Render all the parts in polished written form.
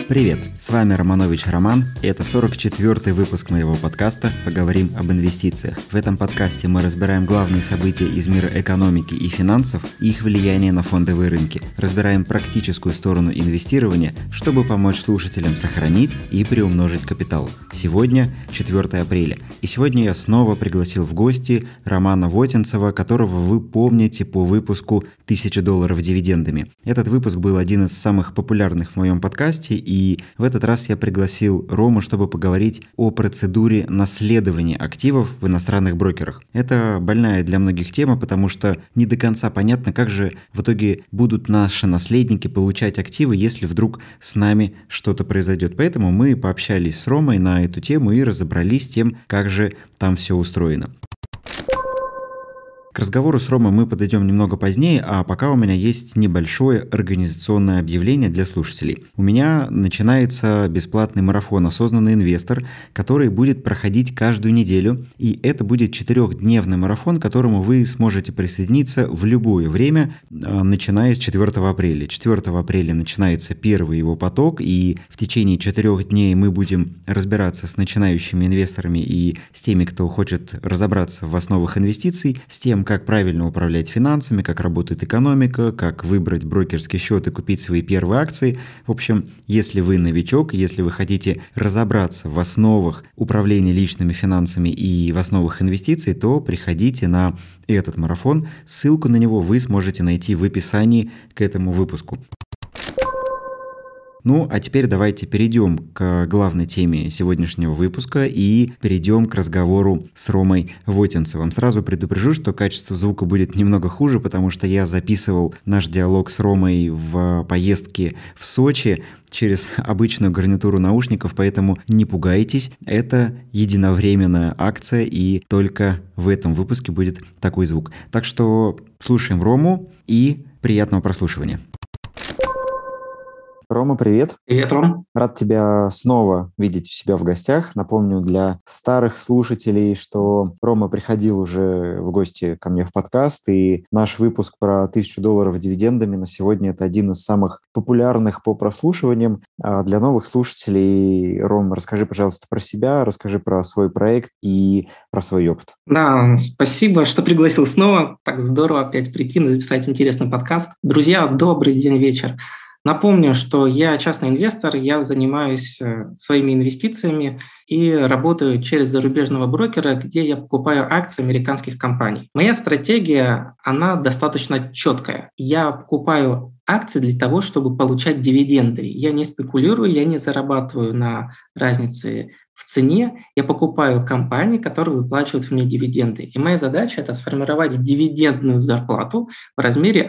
Привет, с вами Романович Роман, и это 44-й выпуск моего подкаста «Поговорим об инвестициях». В этом подкасте мы разбираем главные события из мира экономики и финансов и их влияние на фондовые рынки. Разбираем практическую сторону инвестирования, чтобы помочь слушателям сохранить и приумножить капитал. Сегодня 4 апреля, и сегодня я снова пригласил в гости Романа Вотинцева, которого вы помните по выпуску $1000 дивидендами. Этот выпуск был один из самых популярных в моем подкасте, и в этот раз я пригласил Рому, чтобы поговорить о процедуре наследования активов в иностранных брокерах. Это больная для многих тема, потому что не до конца понятно, как же в итоге будут наши наследники получать активы, если вдруг с нами что-то произойдет. Поэтому мы пообщались с Ромой на эту тему и разобрались с тем, как же там все устроено. К разговору с Ромой мы подойдем немного позднее, а пока у меня есть небольшое организационное объявление для слушателей. У меня начинается бесплатный марафон «Осознанный инвестор», который будет проходить каждую неделю, и это будет 4-дневный марафон, к которому вы сможете присоединиться в любое время, начиная с 4 апреля. 4 апреля начинается первый его поток, и в течение 4 дней мы будем разбираться с начинающими инвесторами и с теми, кто хочет разобраться в основах инвестиций, с тем, как правильно управлять финансами, как работает экономика, как выбрать брокерский счет и купить свои первые акции. В общем, если вы новичок, если вы хотите разобраться в основах управления личными финансами и в основах инвестиций, то приходите на этот марафон. Ссылку на него вы сможете найти в описании к этому выпуску. Ну, а теперь давайте перейдем к главной теме сегодняшнего выпуска и перейдем к разговору с Ромой Вотинцевым. Сразу предупрежу, что качество звука будет немного хуже, потому что я записывал наш диалог с Ромой в поездке в Сочи через обычную гарнитуру наушников, поэтому не пугайтесь, это единовременная акция, и только в этом выпуске будет такой звук. Так что слушаем Рому и приятного прослушивания. Рома, привет. Привет, Ром. Рад тебя снова видеть у себя в гостях. Напомню для старых слушателей, что Рома приходил уже в гости ко мне в подкаст, и наш выпуск про $1000 дивидендами на сегодня это один из самых популярных по прослушиваниям. А для новых слушателей, Ром, расскажи, пожалуйста, про себя, расскажи про свой проект и про свой опыт. Да, спасибо, что пригласил снова. Так здорово опять прийти и записать интересный подкаст. Друзья, добрый день, вечер. Напомню, что я частный инвестор, я занимаюсь своими инвестициями и работаю через зарубежного брокера, где я покупаю акции американских компаний. Моя стратегия, она достаточно четкая. Я покупаю акции для того, чтобы получать дивиденды. Я не спекулирую, я не зарабатываю на разнице в цене. Я покупаю компании, которые выплачивают мне дивиденды. И моя задача – это сформировать дивидендную зарплату в размере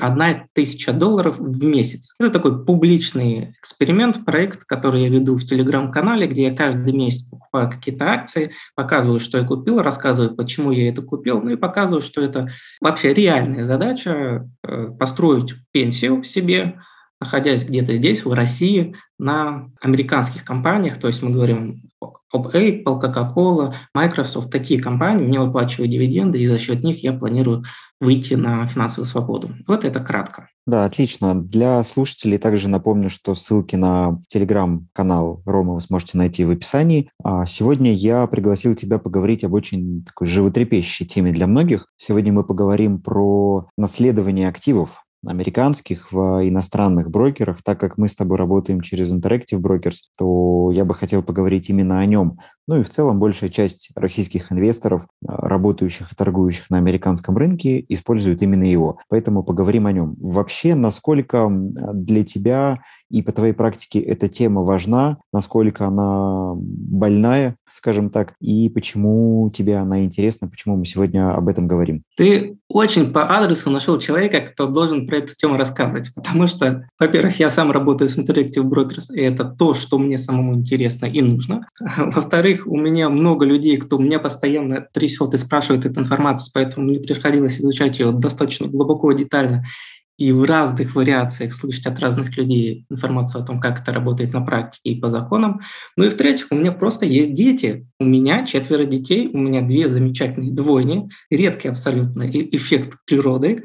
$1000 в месяц. Это такой публичный эксперимент, проект, который я веду в Телеграм-канале, где я каждый месяц покупаю какие-то акции, показываю, что я купил, рассказываю, почему я это купил, ну и показываю, что это вообще реальная задача построить пенсию себе, находясь где-то здесь, в России, на американских компаниях, то есть мы говорим об Apple, Coca-Cola, Microsoft, такие компании мне выплачивают дивиденды, и за счет них я планирую выйти на финансовую свободу. Вот это кратко. Да, отлично. Для слушателей также напомню, что ссылки на телеграм-канал Рома вы сможете найти в описании. А сегодня я пригласил тебя поговорить об очень такой животрепещущей теме для многих. Сегодня мы поговорим про наследование активов американских в иностранных брокерах. Так как мы с тобой работаем через Interactive Brokers, то я бы хотел поговорить именно о нем. Ну и в целом большая часть российских инвесторов, работающих и торгующих на американском рынке, используют именно его. Поэтому поговорим о нем. Вообще, насколько для тебя и по твоей практике эта тема важна, насколько она больная, скажем так, и почему тебе она интересна, почему мы сегодня об этом говорим? Ты очень по адресу нашел человека, кто должен про эту тему рассказывать, потому что, во-первых, я сам работаю с Interactive Brokers, и это то, что мне самому интересно и нужно. Во-вторых, у меня много людей, кто меня постоянно трясет и спрашивает эту информацию, поэтому мне приходилось изучать ее достаточно глубоко и детально, и в разных вариациях слышать от разных людей информацию о том, как это работает на практике и по законам. Ну и в-третьих, у меня просто есть дети. У меня 4 детей, у меня 2 замечательные двойни, редкий абсолютно эффект природы.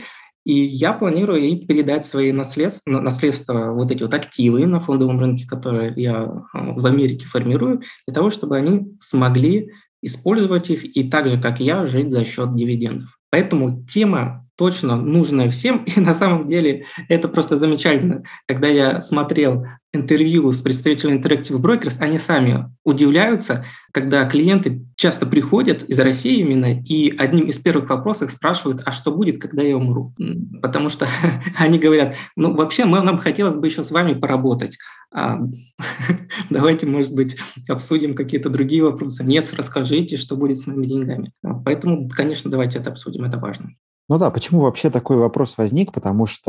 И я планирую ей передать свои наследство вот эти вот активы на фондовом рынке, которые я в Америке формирую, для того, чтобы они смогли использовать их и так же, как я, жить за счет дивидендов. Поэтому тема точно нужная всем, и на самом деле это просто замечательно. Когда я смотрел интервью с представителями Interactive Brokers, они сами удивляются, когда клиенты часто приходят из России именно, и одним из первых вопросов спрашивают, а что будет, когда я умру? Потому что они говорят, ну вообще нам хотелось бы еще с вами поработать. Давайте, может быть, обсудим какие-то другие вопросы. Нет, расскажите, что будет с моими деньгами. Поэтому, конечно, давайте это обсудим, это важно. Ну да, почему вообще такой вопрос возник? Потому что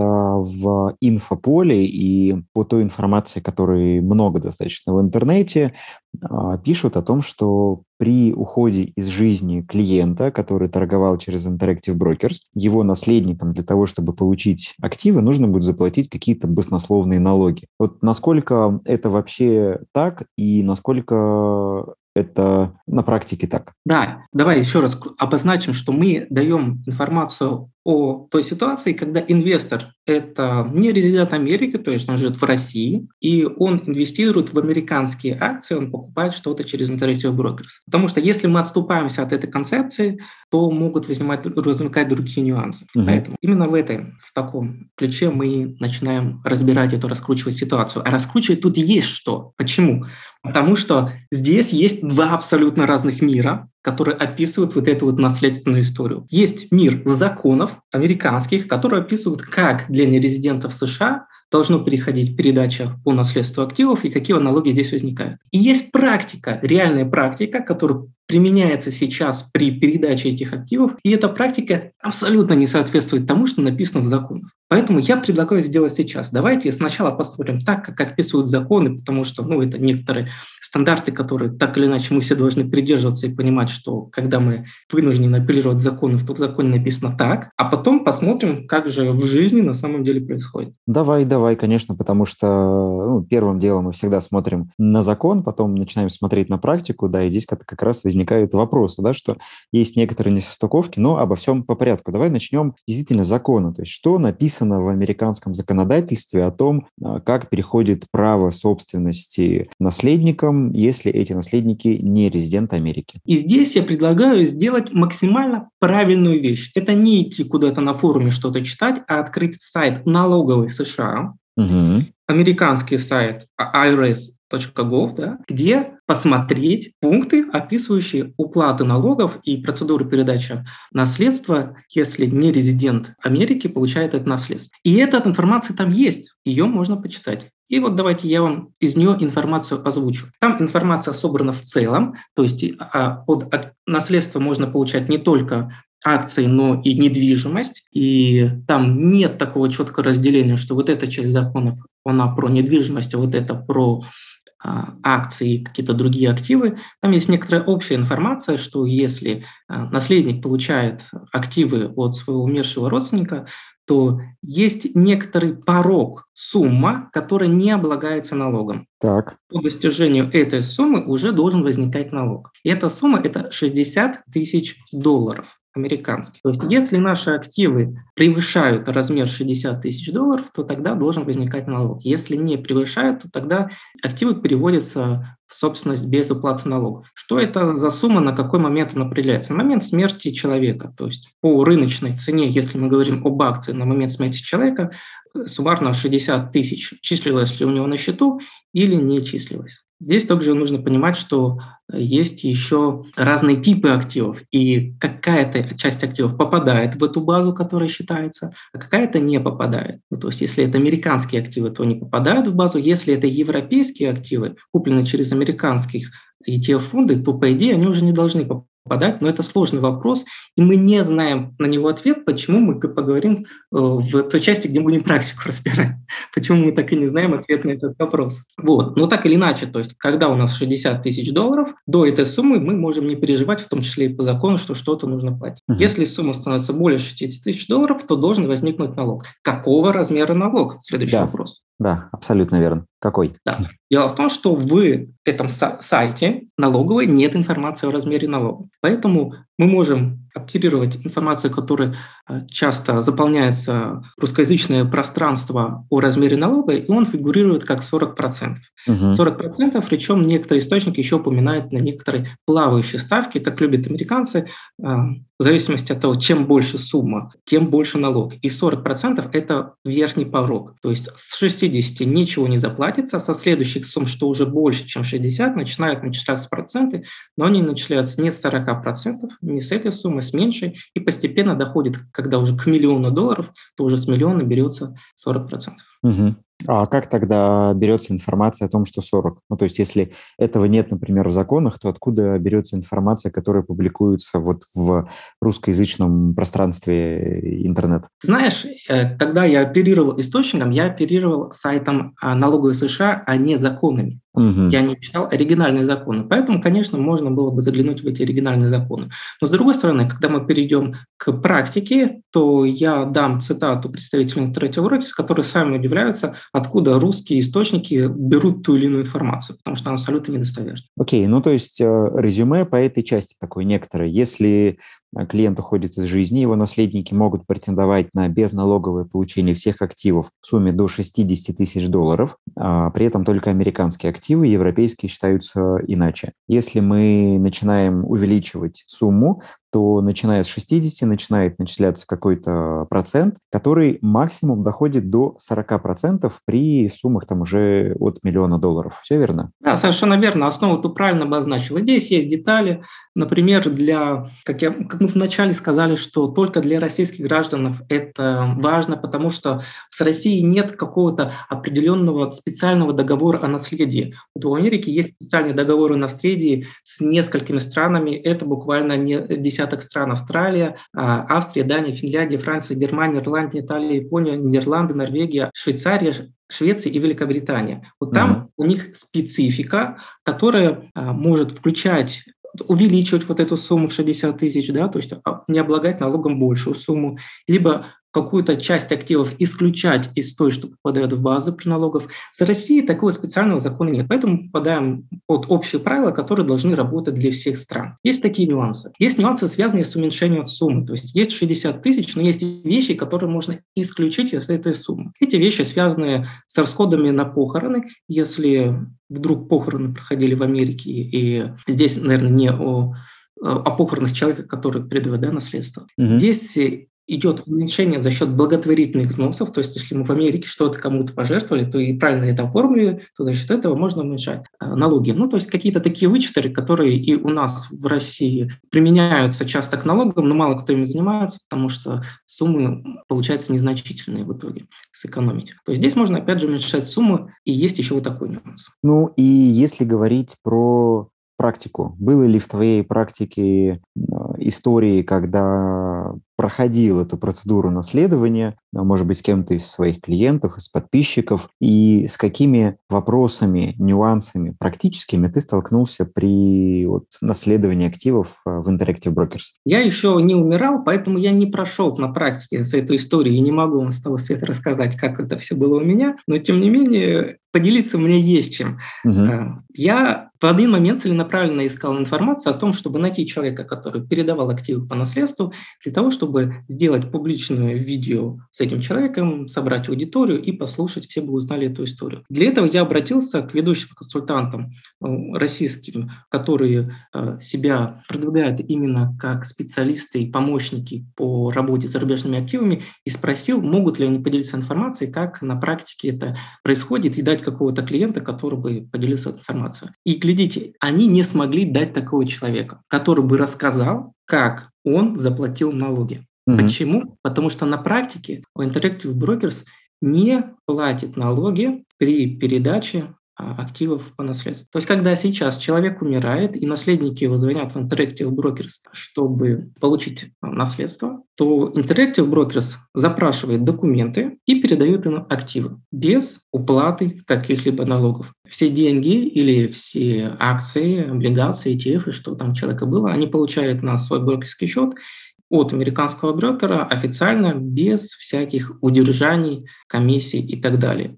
в инфополе и по той информации, которой много достаточно в интернете, пишут о том, что при уходе из жизни клиента, который торговал через Interactive Brokers, его наследникам для того, чтобы получить активы, нужно будет заплатить какие-то баснословные налоги. Вот насколько это вообще так и насколько это на практике так? Да, давай еще раз обозначим, что мы даем информацию о той ситуации, когда инвестор – это не резидент Америки, то есть он живет в России, и он инвестирует в американские акции, он покупает что-то через Interactive Brokers. Потому что если мы отступаемся от этой концепции, то могут возникать другие нюансы. Поэтому именно в таком ключе мы начинаем разбирать эту, раскручивать ситуацию. А раскручивать тут есть что. Почему? Потому что здесь есть два абсолютно разных мира, которые описывают вот эту вот наследственную историю. Есть мир законов американских, которые описывают, как для нерезидентов США должно переходить передача по наследству активов и какие налоги здесь возникают. И есть практика, реальная практика, которая применяется сейчас при передаче этих активов, и эта практика абсолютно не соответствует тому, что написано в законах. Поэтому я предлагаю сделать сейчас. Давайте сначала посмотрим так, как описывают законы, потому что это некоторые стандарты, которые так или иначе мы все должны придерживаться и понимать, что когда мы вынуждены апеллировать законы, то в законе написано так, а потом посмотрим, как же в жизни на самом деле происходит. Давай, конечно, потому что первым делом мы всегда смотрим на закон, потом начинаем смотреть на практику, да, и здесь как раз возникают вопросы, да, что есть некоторые несостыковки, но обо всем по порядку. Давай начнем действительно с закона, то есть что написано в американском законодательстве о том, как переходит право собственности наследникам, если эти наследники не резиденты Америки. И здесь я предлагаю сделать максимально правильную вещь. Это не идти куда-то на форуме что-то читать, а открыть сайт налоговый США, американский сайт irs.gov, да, где посмотреть пункты, описывающие уплаты налогов и процедуры передачи наследства, если не резидент Америки получает это наследство. И эта информация там есть, ее можно почитать. И вот давайте я вам из нее информацию озвучу. Там информация собрана в целом, то есть от наследства можно получать не только акции, но и недвижимость. И там нет такого четкого разделения, что вот эта часть законов, она про недвижимость, а вот это про акции и какие-то другие активы. Там есть некоторая общая информация, что если наследник получает активы от своего умершего родственника, то есть некоторый порог, сумма, которая не облагается налогом. Так. По достижению этой суммы уже должен возникать налог. И эта сумма – это $60 тысяч американских. То есть если наши активы превышают размер $60 тысяч, то тогда должен возникать налог. Если не превышают, то тогда активы переводятся в собственность без уплаты налогов. Что это за сумма, на какой момент она определяется? На момент смерти человека. То есть по рыночной цене, если мы говорим об акции на момент смерти человека, суммарно 60 тысяч числилось ли у него на счету или не числилось. Здесь также нужно понимать, что есть еще разные типы активов, и какая-то часть активов попадает в эту базу, которая считается, а какая-то не попадает. То есть если это американские активы, то они попадают в базу, если это европейские активы, купленные через американских ETF-фонды, то, по идее, они уже не должны попадать, но это сложный вопрос, и мы не знаем на него ответ, почему мы поговорим в той части, где будем практику разбирать, почему мы так и не знаем ответ на этот вопрос. Вот. Но так или иначе, то есть когда у нас $60 тысяч, до этой суммы мы можем не переживать, в том числе и по закону, что что-то нужно платить. Если сумма становится более $60 тысяч, то должен возникнуть налог. Какого размера налог? Следующий вопрос. Да, абсолютно верно. Какой? Да. Дело в том, что в этом сайте налоговой нет информации о размере налога. Поэтому Мы можем оперировать информацию, которая часто заполняется русскоязычное пространство о размере налога, и он фигурирует как 40%. 40%, причем некоторые источники еще упоминают на некоторые плавающие ставки, как любят американцы, в зависимости от того, чем больше сумма, тем больше налог. И 40% – это верхний порог. То есть с 60 ничего не заплатится, со следующих сумм, что уже больше, чем 60, начинают начисляться проценты, но они начисляются не с 40%, не с этой суммы, с меньшей, и постепенно доходит, когда уже к $1 миллион, то уже с миллиона берется 40%. Угу. А как тогда берется информация о том, что 40? Ну, то есть, если этого нет, например, в законах, то откуда берется информация, которая публикуется вот в русскоязычном пространстве интернета? Знаешь, когда я оперировал источником, я оперировал сайтом налоговой США, а не законами. Я не читал оригинальные законы. Поэтому, конечно, можно было бы заглянуть в эти оригинальные законы. Но, с другой стороны, когда мы перейдем к практике, то я дам цитату представителям Interactive Brokers, которые сами удивляются, откуда русские источники берут ту или иную информацию, потому что она абсолютно недостоверна. Окей, ну то есть резюме по этой части такое некоторое. Если клиент уходит из жизни, его наследники могут претендовать на безналоговое получение всех активов в сумме до $60 тысяч, при этом только американские активы, европейские считаются иначе. Если мы начинаем увеличивать сумму, то начиная с 60 начинает начисляться какой-то процент, который максимум доходит до 40% при суммах там уже от $1 миллиона. Все верно? Да, совершенно верно. Основу ты правильно обозначил. Здесь есть детали. Например, как мы вначале сказали, что только для российских граждан это важно, потому что с Россией нет какого-то определенного специального договора о наследии. Вот в Америке есть специальный договор о наследии с несколькими странами. Это буквально не десяток стран: Австралия, Австрия, Дания, Финляндия, Франция, Германия, Ирландия, Италия, Япония, Нидерланды, Норвегия, Швейцария, Швеция и Великобритания. Вот там у них специфика, которая может увеличивать вот эту сумму в 60 тысяч, да, то есть не облагать налогом большую сумму, либо какую-то часть активов исключать из той, что попадает в базу при налогах. За Россией такого специального закона нет, поэтому мы попадаем под общие правила, которые должны работать для всех стран. Есть такие нюансы. Есть нюансы, связанные с уменьшением суммы. То есть есть 60 тысяч, но есть вещи, которые можно исключить из этой суммы. Эти вещи связаны с расходами на похороны. Если вдруг похороны проходили в Америке, и здесь, наверное, не о похоронах человека, который передает наследство. Здесь идет уменьшение за счет благотворительных взносов, то есть если мы в Америке что-то кому-то пожертвовали, то и правильно это оформили, то за счет этого можно уменьшать налоги. Ну, то есть какие-то такие вычеты, которые и у нас в России применяются часто к налогам, но мало кто ими занимается, потому что суммы получаются незначительные в итоге сэкономить. То есть здесь можно опять же уменьшать суммы, и есть еще вот такой нюанс. Ну и если говорить про практику, было ли в твоей практике истории, когда проходил эту процедуру наследования, может быть, с кем-то из своих клиентов, из подписчиков, и с какими вопросами, нюансами практическими ты столкнулся при наследовании активов в Interactive Brokers? Я еще не умирал, поэтому я не прошел на практике с этой историей и не могу вам с того света рассказать, как это все было у меня, но тем не менее поделиться мне есть чем. Я в один момент целенаправленно искал информацию о том, чтобы найти человека, который передавал активы по наследству, для того, чтобы сделать публичное видео с этим человеком, собрать аудиторию и послушать, все бы узнали эту историю. Для этого я обратился к ведущим консультантам российским, которые себя продвигают именно как специалисты и помощники по работе с зарубежными активами, и спросил, могут ли они поделиться информацией, как на практике это происходит, и дать какого-то клиента, который бы поделился информацией. И глядите, они не смогли дать такого человека, который бы рассказал, как он заплатил налоги. Почему? Потому что на практике Interactive Brokers не платит налоги при передаче активов по наследству. То есть, когда сейчас человек умирает, и наследники его звонят в Interactive Brokers, чтобы получить наследство, то Interactive Brokers запрашивает документы и передает им активы без уплаты каких-либо налогов. Все деньги или все акции, облигации, ETF, что там у человека было, они получают на свой брокерский счет от американского брокера официально, без всяких удержаний, комиссий и так далее.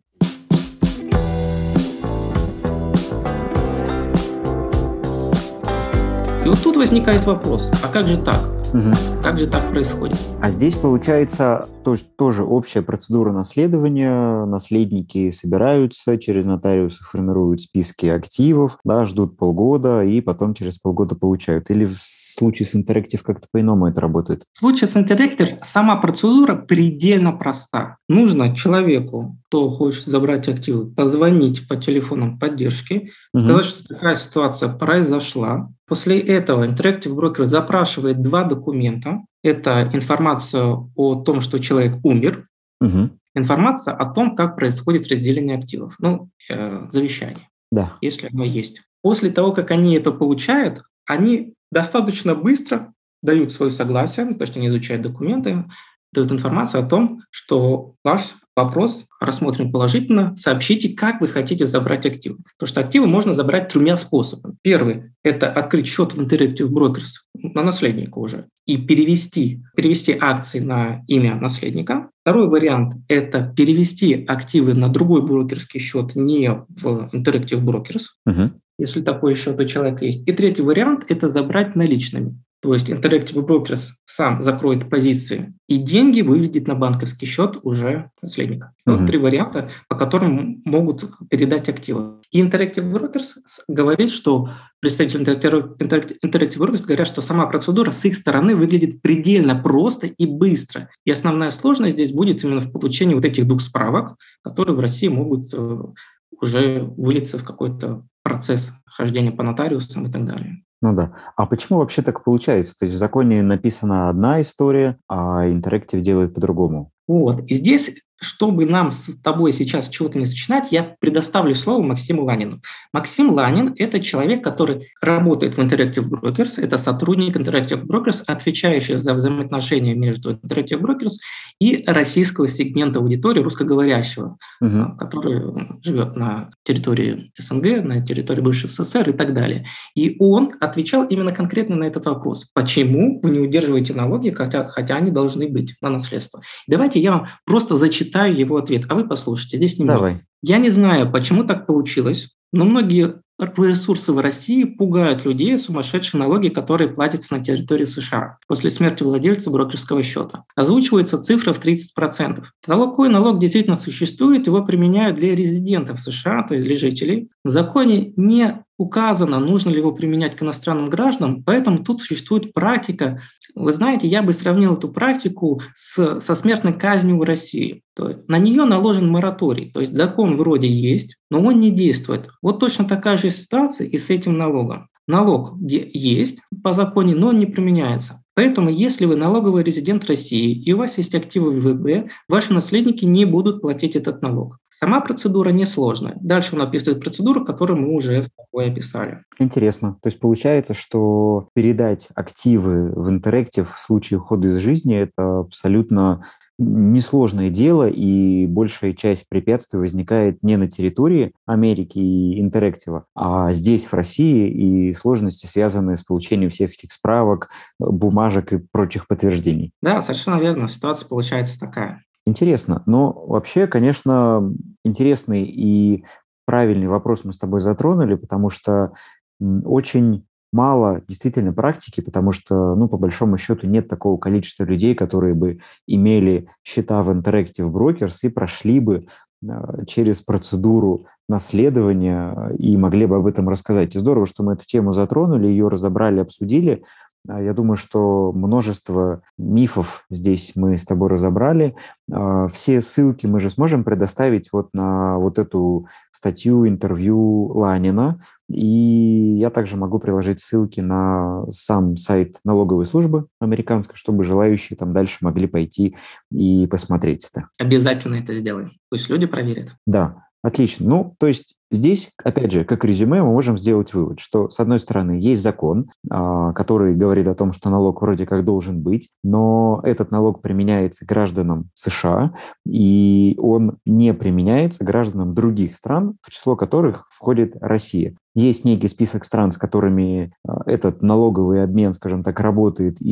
И вот тут возникает вопрос, а как же так? Мгм. Как же так происходит? А здесь получается тоже общая процедура наследования. Наследники собираются, через нотариусы формируют списки активов, да, ждут полгода и потом через полгода получают. Или в случае с Interactive как-то по-иному это работает? В случае с Interactive сама процедура предельно проста. Нужно человеку, кто хочет забрать активы, позвонить по телефонам поддержки, сказать, Мгм. что такая ситуация произошла. После этого Interactive Broker запрашивает два документа. Это информация о том, что человек умер, Мгм. информация о том, как происходит разделение активов, завещание, Да. если оно есть. После того, как они это получают, они достаточно быстро дают свое согласие, то есть они изучают документы, дают информацию о том, что ваш вопрос рассмотрен положительно, сообщите, как вы хотите забрать активы. Потому что активы можно забрать тремя способами. Первый – это открыть счет в Interactive Brokers на наследника уже и перевести акции на имя наследника. Второй вариант – это перевести активы на другой брокерский счет, не в Interactive Brokers, Мгм. если такой счет у человека есть. И третий вариант – это забрать наличными. То есть Interactive Brokers сам закроет позиции, и деньги выведет на банковский счет уже наследника. Вот Мгм. три варианта, по которым могут передать активы. И Interactive Brokers говорит, что представители Interactive Brokers говорят, что сама процедура с их стороны выглядит предельно просто и быстро. И основная сложность здесь будет именно в получении вот этих двух справок, которые в России могут уже вылиться в какой-то процесс хождения по нотариусам и так далее. Ну да. А почему вообще так получается? То есть в законе написана одна история, а Interactive делает по-другому. Вот. И здесь, чтобы нам с тобой сейчас чего-то не сочинять, я предоставлю слово Максиму Ланину. Максим Ланин – это человек, который работает в Interactive Brokers, это сотрудник Interactive Brokers, отвечающий за взаимоотношения между Interactive Brokers и российского сегмента аудитории русскоговорящего, Мгм. который живет на территории СНГ, на территории бывшей СССР и так далее. И он отвечал именно конкретно на этот вопрос. Почему вы не удерживаете налоги, хотя они должны быть на наследство? Давайте я вам просто зачитаю его ответ, а вы послушайте, здесь немного. Давай. Я не знаю, почему так получилось, но многие ресурсы в России пугают людей сумасшедшие налоги, которые платятся на территории США после смерти владельца брокерского счета. Озвучивается цифра в 30%. Такой налог действительно существует, его применяют для резидентов США, то есть для жителей. В законе не указано, нужно ли его применять к иностранным гражданам, поэтому тут существует практика. Вы знаете, я бы сравнил эту практику со смертной казнью в России. То есть на нее наложен мораторий, то есть закон вроде есть, но он не действует. Вот точно такая же ситуация и с этим налогом. Налог есть по закону, но он не применяется. Поэтому, если вы налоговый резидент России и у вас есть активы в ВБ, ваши наследники не будут платить этот налог. Сама процедура несложная. Дальше он описывает процедуру, которую мы уже с тобой описали. Интересно. То есть получается, что передать активы в Interactive в случае ухода из жизни – это абсолютно несложное дело, и большая часть препятствий возникает не на территории Америки и Интерактива, а здесь, в России, и сложности, связанные с получением всех этих справок, бумажек и прочих подтверждений. Да, совершенно верно. Ситуация получается такая. Интересно. Но вообще, конечно, интересный и правильный вопрос мы с тобой затронули, потому что очень мало действительно практики, потому что, ну, по большому счету, нет такого количества людей, которые бы имели счета в Interactive Brokers и прошли бы через процедуру наследования и могли бы об этом рассказать. И здорово, что мы эту тему затронули, ее разобрали, обсудили. Я думаю, что множество мифов здесь мы с тобой разобрали. Все ссылки мы же сможем предоставить вот на вот эту статью, интервью Ланина. И я также могу приложить ссылки на сам сайт налоговой службы американской, чтобы желающие там дальше могли пойти и посмотреть это. Обязательно это сделаем. Пусть люди проверят. Да. Отлично. Ну, то есть здесь, опять же, как резюме, мы можем сделать вывод, что, с одной стороны, есть закон, который говорит о том, что налог вроде как должен быть, но этот налог применяется гражданам США, и он не применяется гражданам других стран, в число которых входит Россия. Есть некий список стран, с которыми этот налоговый обмен, скажем так, работает и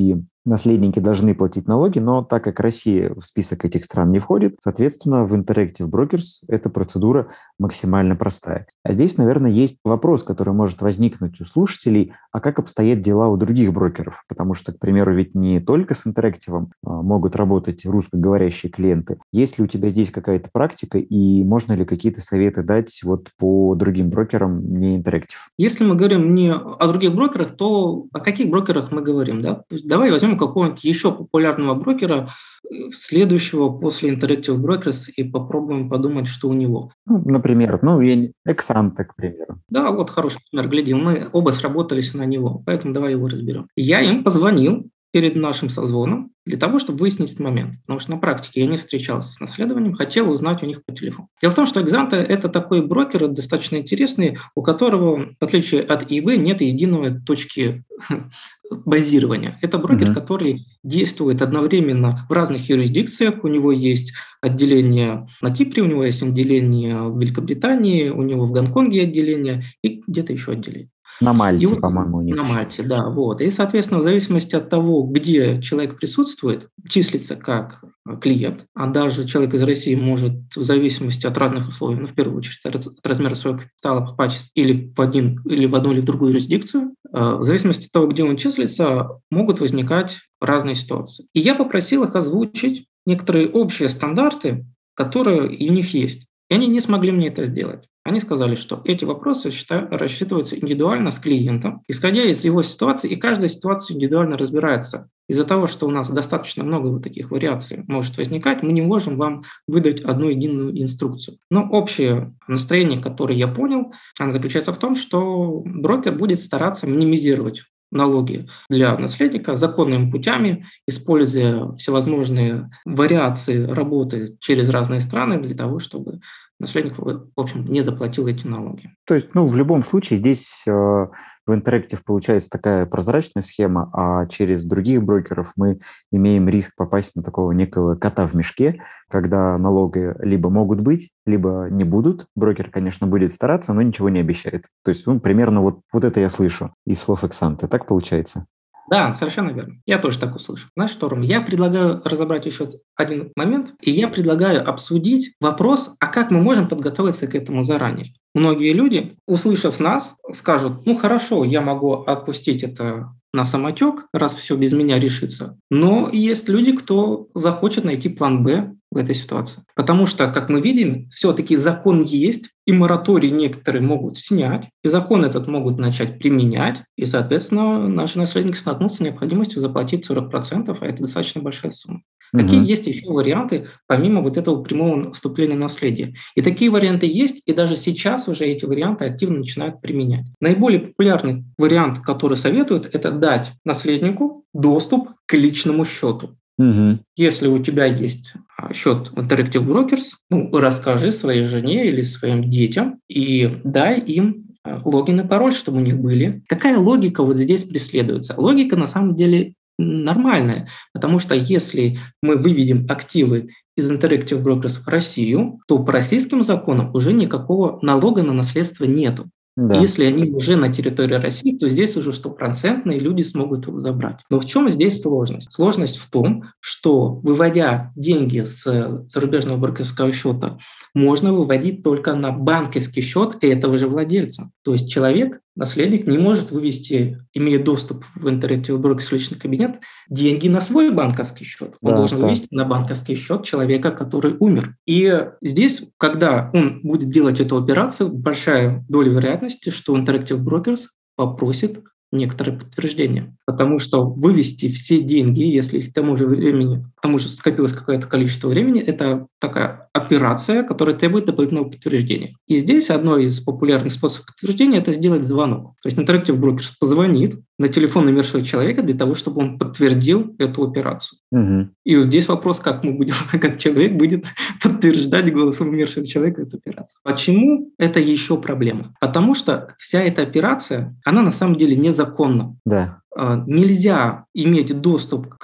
наследники должны платить налоги, но так как Россия в список этих стран не входит, соответственно, в Interactive Brokers эта процедура максимально простая. А здесь, наверное, есть вопрос, который может возникнуть у слушателей, а как обстоят дела у других брокеров? Потому что, к примеру, ведь не только с Interactive могут работать русскоговорящие клиенты. Есть ли у тебя здесь какая-то практика и можно ли какие-то советы дать вот по другим брокерам, не Interactive? Если мы говорим не о других брокерах, то о каких брокерах мы говорим? Да? То есть давай возьмем какого-нибудь еще популярного брокера, следующего после Interactive Brokers, и попробуем подумать, что у него. Например, Exante, к примеру. Да, вот хороший пример, гляди, мы оба сработались на него, поэтому давай его разберем. Я им позвонил перед нашим созвоном для того, чтобы выяснить этот момент. Потому что на практике я не встречался с наследованием, хотел узнать у них по телефону. Дело в том, что Exante – это такой брокер достаточно интересный, у которого, в отличие от ИБ, нет единой точки базирования. Это брокер, который действует одновременно в разных юрисдикциях. У него есть отделение на Кипре, у него есть отделение в Великобритании, у него в Гонконге отделение и где-то еще отделение. На Мальте, по-моему, у них. На Мальте, да. Вот. И, соответственно, в зависимости от того, где человек присутствует, числится как клиент, а даже человек из России может в зависимости от разных условий, в первую очередь от размера своего капитала попасть или в одну или в другую юрисдикцию, в зависимости от того, где он числится, могут возникать разные ситуации. И я попросил их озвучить некоторые общие стандарты, которые у них есть. И они не смогли мне это сделать. Они сказали, что эти вопросы рассчитываются индивидуально с клиентом, исходя из его ситуации, и каждая ситуация индивидуально разбирается. Из-за того, что у нас достаточно много вот таких вариаций может возникать, мы не можем вам выдать одну единую инструкцию. Но общее настроение, которое я понял, оно заключается в том, что брокер будет стараться минимизировать налоги для наследника законными путями, используя всевозможные вариации работы через разные страны для того, чтобы наследник, в общем, не заплатил эти налоги. То есть, в любом случае здесь в Interactive получается такая прозрачная схема, а через других брокеров мы имеем риск попасть на такого некого кота в мешке, когда налоги либо могут быть, либо не будут. Брокер, конечно, будет стараться, но ничего не обещает. То есть, примерно вот это я слышу из слов Exante. Так получается? Да, совершенно верно. Я тоже так услышал. Знаешь что, Ром, я предлагаю разобрать еще один момент, и я предлагаю обсудить вопрос, а как мы можем подготовиться к этому заранее. Многие люди, услышав нас, скажут, хорошо, я могу отпустить это на самотек, раз все без меня решится. Но есть люди, кто захочет найти план «Б» в этой ситуации. Потому что, как мы видим, все-таки закон есть, и мораторий некоторые могут снять, и закон этот могут начать применять, и, соответственно, наши наследники столкнутся с необходимостью заплатить 40%, а это достаточно большая сумма. Какие есть еще варианты, помимо вот этого прямого вступления в наследие? И такие варианты есть, и даже сейчас уже эти варианты активно начинают применять. Наиболее популярный вариант, который советуют, это дать наследнику доступ к личному счету. Если у тебя есть счет в Interactive Brokers, расскажи своей жене или своим детям и дай им логин и пароль, чтобы у них были. Какая логика вот здесь преследуется? Логика на самом деле нормальная, потому что если мы выведем активы из Interactive Brokers в Россию, то по российским законам уже никакого налога на наследство нету. Да. Если они уже на территории России, то здесь уже 100% люди смогут его забрать. Но в чем здесь сложность? Сложность в том, что выводя деньги с зарубежного брокерского счета, можно выводить только на банковский счет этого же владельца. То есть человек, наследник, не может вывести, имея доступ в Interactive Brokers личный кабинет, деньги на свой банковский счет. Он должен вывести на банковский счет человека, который умер. И здесь, когда он будет делать эту операцию, большая доля вероятности, что Interactive Brokers попросит некоторые подтверждения. Потому что вывести все деньги, если к тому же скопилось какое-то количество времени, это такая операция, которая требует дополнительного подтверждения. И здесь одно из популярных способов подтверждения – это сделать звонок. То есть Interactive Brokers позвонит на телефон умершего человека для того, чтобы он подтвердил эту операцию. И вот здесь вопрос, как человек будет подтверждать голосом умершего человека эту операцию. Почему это еще проблема? Потому что вся эта операция, она на самом деле незаконна. Да. Нельзя иметь доступ к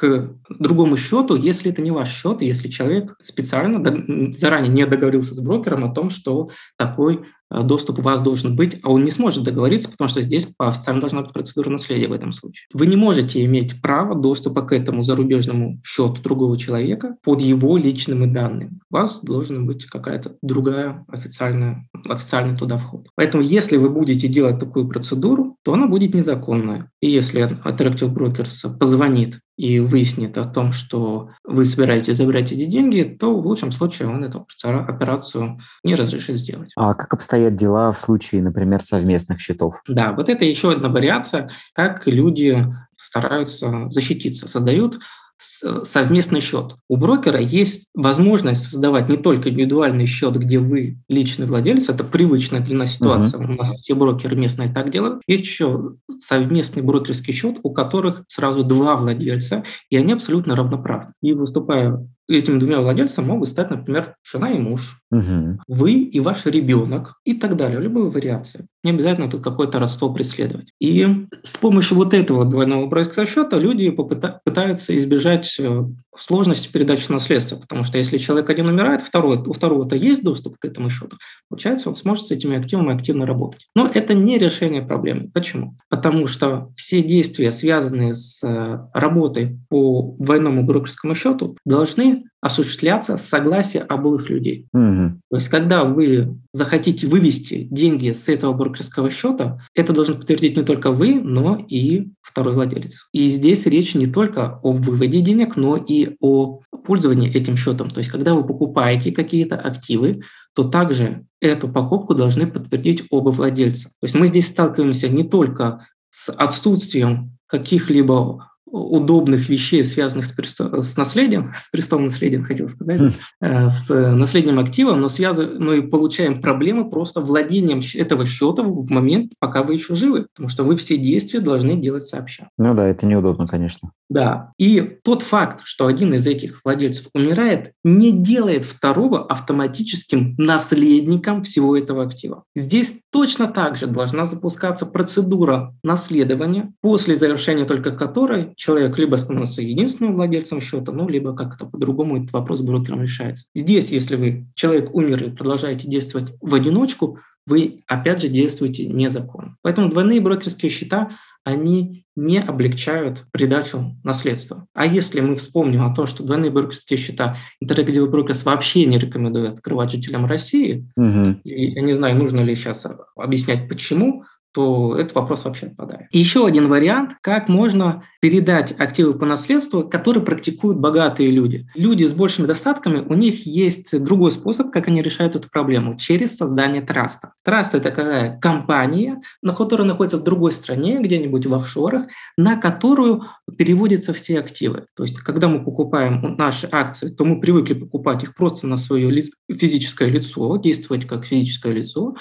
другому счету, если это не ваш счет, если человек специально заранее не договорился с брокером о том, что такой доступ у вас должен быть, а он не сможет договориться, потому что здесь официально должна быть процедура наследия в этом случае. Вы не можете иметь право доступа к этому зарубежному счету другого человека под его личными данными. У вас должен быть какая-то другая официальный туда вход. Поэтому если вы будете делать такую процедуру, то она будет незаконная. И если Interactive Brokers позвонит и выяснит о том, что вы собираетесь забрать эти деньги, то в лучшем случае он эту операцию не разрешит сделать. А как обстоят дела в случае, например, совместных счетов? Да, вот это еще одна вариация, как люди стараются защититься, создают совместный счет. У брокера есть возможность создавать не только индивидуальный счет, где вы личный владелец, это привычная для нас ситуация, у нас все брокеры местные так делают. Есть еще совместный брокерский счет, у которых сразу два владельца, и они абсолютно равноправны. И выступая этими двумя владельцами могут стать, например, жена и муж, вы и ваш ребенок и так далее, любые вариации. Не обязательно тут какое-то родство преследовать. И с помощью вот этого двойного брокерского счета люди пытаются избежать сложности передачи наследства, потому что если человек один умирает, у второго-то есть доступ к этому счету, получается, он сможет с этими активами активно работать. Но это не решение проблемы. Почему? Потому что все действия, связанные с работой по двойному брокерскому счету, должны осуществляться с согласия обоих людей. То есть, когда вы захотите вывести деньги с этого брокерского счета, это должен подтвердить не только вы, но и второй владелец. И здесь речь не только о выводе денег, но и о пользовании этим счетом. То есть, когда вы покупаете какие-то активы, то также эту покупку должны подтвердить оба владельца. То есть мы здесь сталкиваемся не только с отсутствием каких-либо удобных вещей, связанных с наследием, с престолным наследием, хотел сказать, с наследием актива, но и получаем проблемы просто владением этого счета в момент, пока вы еще живы, потому что вы все действия должны делать сообща. Ну да, это неудобно, конечно. Да, и тот факт, что один из этих владельцев умирает, не делает второго автоматическим наследником всего этого актива. Здесь точно так же должна запускаться процедура наследования, после завершения только которой человек либо становится единственным владельцем счета, либо как-то по-другому этот вопрос брокером решается. Здесь, если человек умер и продолжаете действовать в одиночку, вы опять же действуете незаконно. Поэтому двойные брокерские счета, они не облегчают придачу наследства. А если мы вспомним о том, что двойные брокерские счета Interactive Brokers вообще не рекомендуют открывать жителям России, и я не знаю, нужно ли сейчас объяснять почему, то этот вопрос вообще отпадает. И еще один вариант, как можно передать активы по наследству, которые практикуют богатые люди. Люди с большими достатками, у них есть другой способ, как они решают эту проблему, через создание траста. Траст – это такая компания, которая находится в другой стране, где-нибудь в офшорах, на которую переводятся все активы. То есть, когда мы покупаем наши акции, то мы привыкли покупать их просто на свое физическое лицо, действовать как физическое лицо,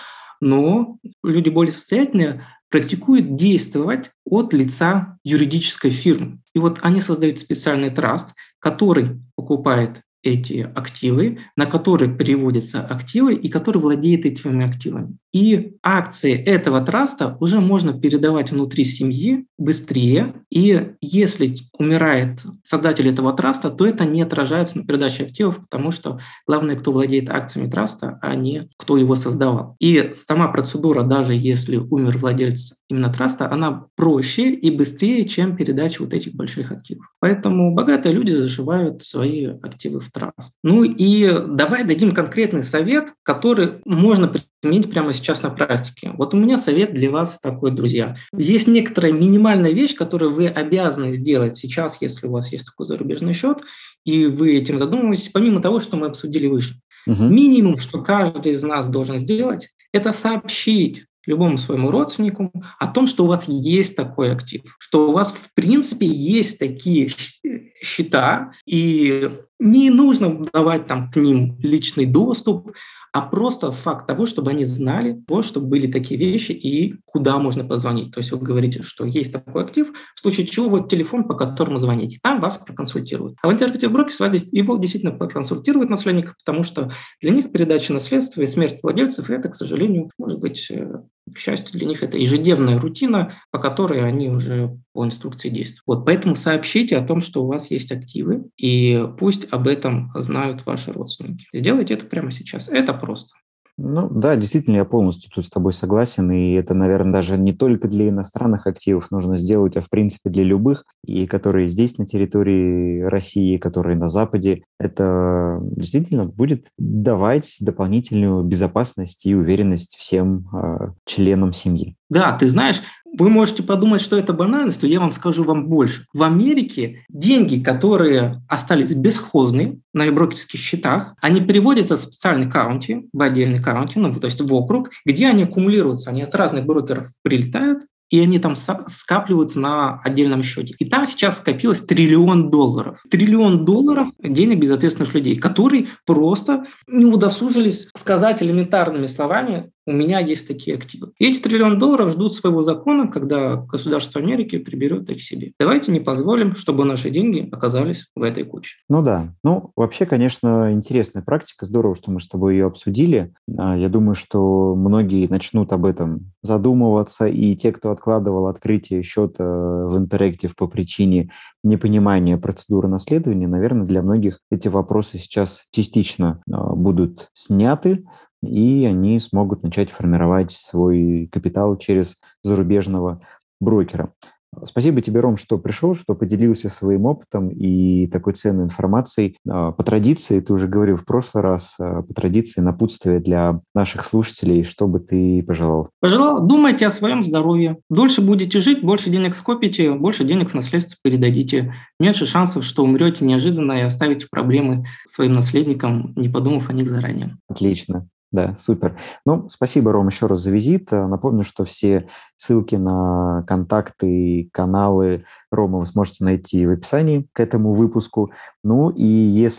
но люди более состоятельные практикуют действовать от лица юридической фирмы. И вот они создают специальный траст, который покупает эти активы, на которые переводятся активы и который владеет этими активами. И акции этого траста уже можно передавать внутри семьи быстрее. И если умирает создатель этого траста, то это не отражается на передаче активов, потому что главное, кто владеет акциями траста, а не кто его создавал. И сама процедура, даже если умер владелец именно траста, она проще и быстрее, чем передача вот этих больших активов. Поэтому богатые люди зашивают свои активы в траст. И давай дадим конкретный совет, который можно применить прямо сейчас на практике. Вот у меня совет для вас такой, друзья. Есть некоторая минимальная вещь, которую вы обязаны сделать сейчас, если у вас есть такой зарубежный счет, и вы этим задумываетесь, помимо того, что мы обсудили выше. Минимум, что каждый из нас должен сделать, это сообщить любому своему родственнику о том, что у вас есть такой актив, что у вас в принципе есть такие счета, и не нужно давать к ним личный доступ, а просто факт того, чтобы они знали, что были такие вещи и куда можно позвонить. То есть вы говорите, что есть такой актив, в случае чего вот телефон, по которому звоните, там вас проконсультируют. А в Interactive Brokers его действительно проконсультирует наследник, потому что для них передача наследства и смерть владельцев – это, к сожалению, может быть К счастью, для них это ежедневная рутина, по которой они уже по инструкции действуют. Вот, поэтому сообщите о том, что у вас есть активы, и пусть об этом знают ваши родственники. Сделайте это прямо сейчас. Это просто. Ну да, действительно, я полностью тут с тобой согласен, и это, наверное, даже не только для иностранных активов нужно сделать, а в принципе для любых, и которые здесь на территории России, которые на Западе. Это действительно будет давать дополнительную безопасность и уверенность всем членам семьи. Да, ты знаешь, вы можете подумать, что это банальность, но я вам скажу больше. В Америке деньги, которые остались бесхозны на брокерских счетах, они переводятся в специальный каунти, в отдельный каунти, то есть в округ, где они аккумулируются. Они от разных брокеров прилетают, и они там скапливаются на отдельном счете. И там сейчас скопилось $1 триллион. $1 триллион денег безответственных людей, которые просто не удосужились сказать элементарными словами: у меня есть такие активы. И эти $1 триллион ждут своего закона, когда государство Америки приберет их себе. Давайте не позволим, чтобы наши деньги оказались в этой куче. Ну да. Ну, вообще, конечно, интересная практика. Здорово, что мы с тобой ее обсудили. Я думаю, что многие начнут об этом задумываться, и те, кто откладывал открытие счета в Interactive по причине непонимания процедуры наследования, наверное, для многих эти вопросы сейчас частично будут сняты, и они смогут начать формировать свой капитал через зарубежного брокера. Спасибо тебе, Ром, что пришел, что поделился своим опытом и такой ценной информацией. По традиции, ты уже говорил в прошлый раз, по традиции напутствие для наших слушателей, что бы ты пожелал? Думайте о своем здоровье. Дольше будете жить, больше денег скопите, больше денег в наследство передадите. Меньше шансов, что умрете неожиданно и оставите проблемы своим наследникам, не подумав о них заранее. Отлично. Да, супер. Ну, спасибо, Ром, еще раз за визит. Напомню, что все ссылки на контакты и каналы Рома вы сможете найти в описании к этому выпуску. Ну и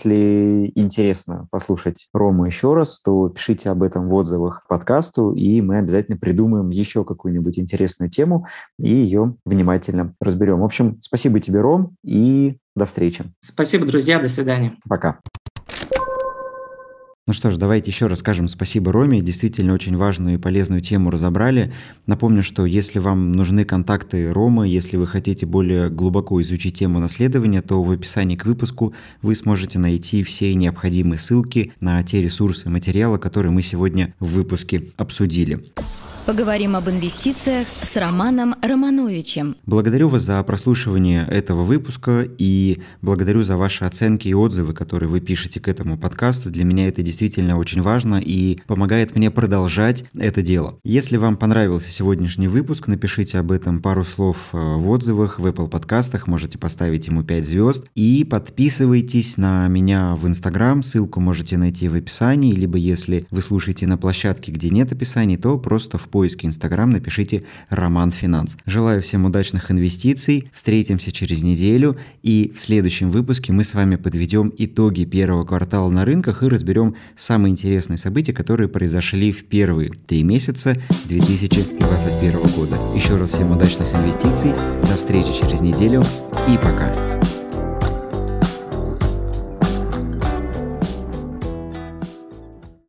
если интересно послушать Рому еще раз, то пишите об этом в отзывах к подкасту, и мы обязательно придумаем еще какую-нибудь интересную тему и ее внимательно разберем. В общем, спасибо тебе, Ром, и до встречи. Спасибо, друзья, до свидания. Пока. Ну что ж, давайте еще раз скажем спасибо Роме. Действительно очень важную и полезную тему разобрали. Напомню, что если вам нужны контакты Ромы, если вы хотите более глубоко изучить тему наследования, то в описании к выпуску вы сможете найти все необходимые ссылки на те ресурсы и материалы, которые мы сегодня в выпуске обсудили. Поговорим об инвестициях с Романом Романовичем. Благодарю вас за прослушивание этого выпуска и благодарю за ваши оценки и отзывы, которые вы пишете к этому подкасту. Для меня это действительно очень важно и помогает мне продолжать это дело. Если вам понравился сегодняшний выпуск, напишите об этом пару слов в отзывах в Apple подкастах, можете поставить ему 5 звезд и подписывайтесь на меня в Instagram, ссылку можете найти в описании, либо если вы слушаете на площадке, где нет описаний, то просто в поиске Instagram напишите «Роман Финанс». Желаю всем удачных инвестиций, встретимся через неделю, и в следующем выпуске мы с вами подведем итоги первого квартала на рынках и разберем самые интересные события, которые произошли в первые 3 месяца 2021 года. Еще раз всем удачных инвестиций, до встречи через неделю и пока!